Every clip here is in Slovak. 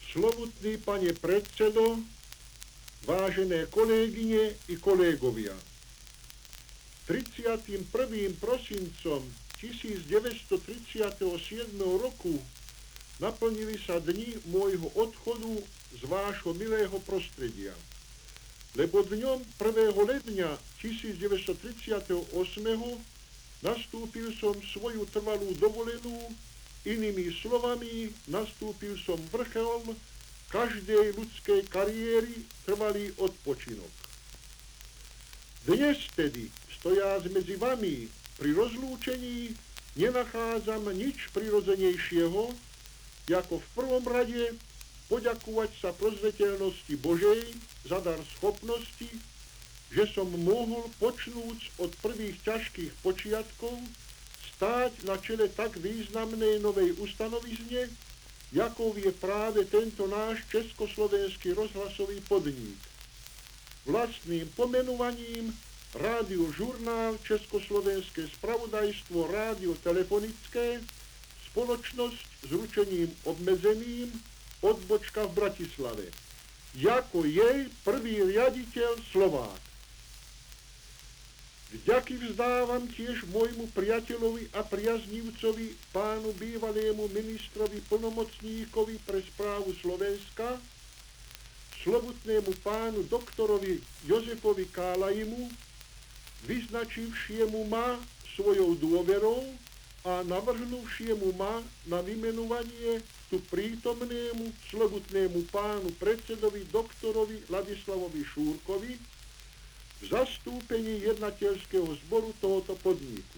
Slovutný pane predsedo, vážené kolegyne i kolegovia. 31. prosincom 1937 roku naplnili sa dni môjho odchodu z vášho milého prostredia. Lebo dňom 1. ledňa 1938 nastúpil som svoju trvalú dovolenú, inými slovami, nastúpil som vrchol každej ľudskej kariéry, trvalý odpočinok. Dnes tedy, stojác medzi vami pri rozlúčení, nenachádzam nič prirodzenejšieho, ako v prvom rade poďakovať sa prozreteľnosti Božej za dar schopnosti, že som mohol počnúc od prvých ťažkých počiatkov stáť na čele tak významnej novej ustanovizne, jakou je práve tento náš československý rozhlasový podnik. Vlastným pomenovaním Rádiožurnál, Československé spravodajstvo rádiotelefonické, spoločnosť s ručením obmedzeným, odbočka v Bratislave. Jako jej prvý riaditeľ Slovák. Vďaky vzdávam tiež môjmu priateľovi a priaznivcovi, pánu bývalému ministrovi plnomocníkovi pre správu Slovenska, slovutnému pánu doktorovi Jozefovi Kálajimu, vyznačivšiemu ma svojou dôverou a navrhnuvšiemu ma na vymenovanie tu prítomnému slovutnému pánu predsedovi doktorovi Ladislavovi Šúrkovi v zastúpení jednateľského zboru tohoto podniku.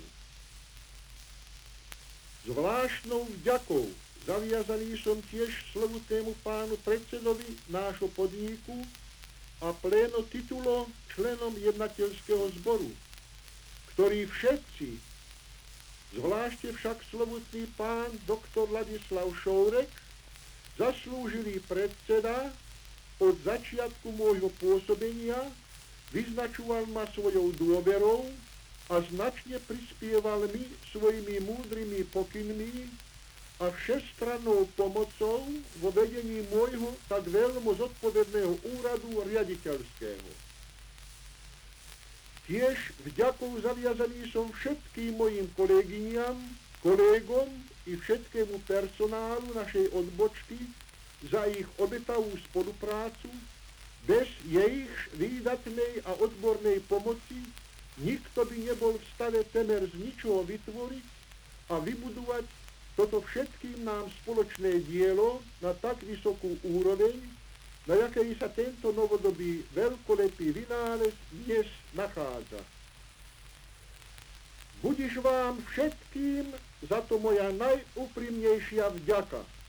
Zvláštnou vďakou zaviazaný som tiež slovutnému pánu predsedovi nášho podniku a pléno titulo členom jednateľského zboru, ktorí všetci, zvlášte však slovutný pán doktor Ladislav Šourek, zaslúžili predseda od začiatku môjho pôsobenia, vyznačoval ma svojou dôverou a značne prispieval mi svojimi múdrymi pokynmi a všestrannou pomocou vo vedení môjho tak veľmi zodpovedného úradu riaditeľského. Tiež vďakou zaviazaný som všetkým mojim kolegyniam, kolegom i všetkému personálu našej odbočky za ich obetavú spoluprácu. Bez jejich výdatnej a odbornej pomoci nikto by nebol v stave temer z ničoho vytvoriť a vybudovať toto všetkým nám spoločné dielo na tak vysokú úroveň, na jakej sa tento novodobý veľkolepý vynález dnes nachádza. Budiž vám všetkým za to moja najúprimnejšia vďaka.